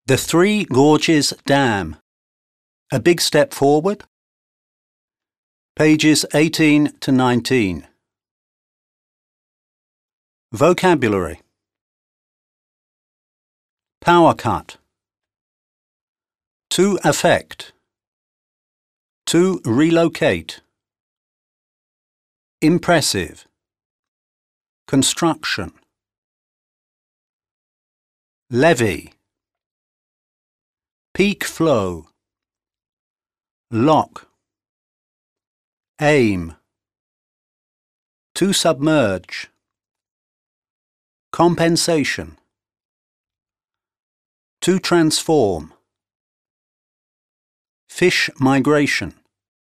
The Three Gorges Dam. A big step forward. Pages 18 to 19. Vocabulary. Power cut. To affect. To relocate. Impressive. Construction. Levee. Peak flow. Lock. Aim. To submerge. Compensation. To transform. Fish migration.